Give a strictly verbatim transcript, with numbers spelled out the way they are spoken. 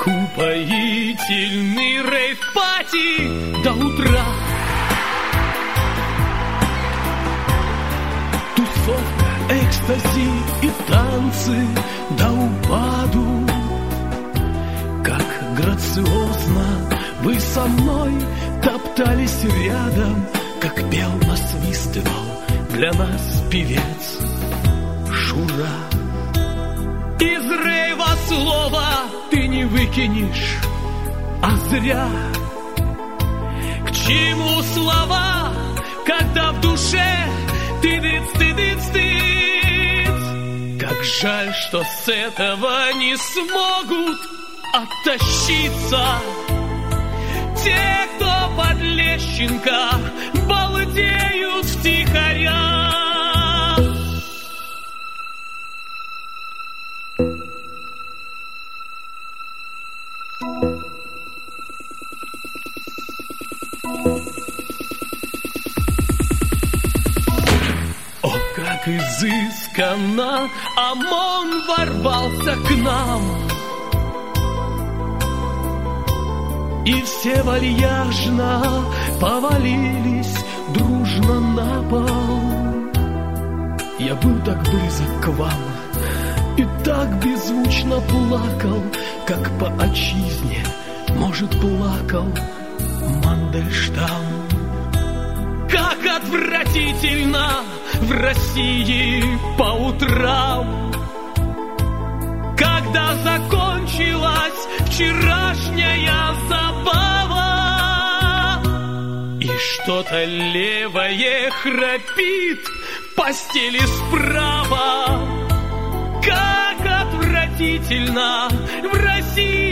Упоительный рейв-пати до утра. Тусовка, экстази и танцы до упаду. Как грациозно вы со мной топтались рядом, как пел, насвистывал для нас певец Шура. Из рейва слова ты не выкинешь, а зря. К чему слова, когда в душе тыдыц, тыдыц, тыдыц? Как жаль, что с этого не смогут оттащиться те, кто под Лещенко балдеют втихаря. О, как изысканно ОМОН ворвался к нам, и все вальяжно повалились дружно на пол. Я был так близок к вам и так беззвучно плакал, как по отчизне, может, плакал Мандельштам. Как отвратительно в России по утрам, когда закончилась вчерашняя забава, и что-то левое храпит в постели справа. Как отвратительно в России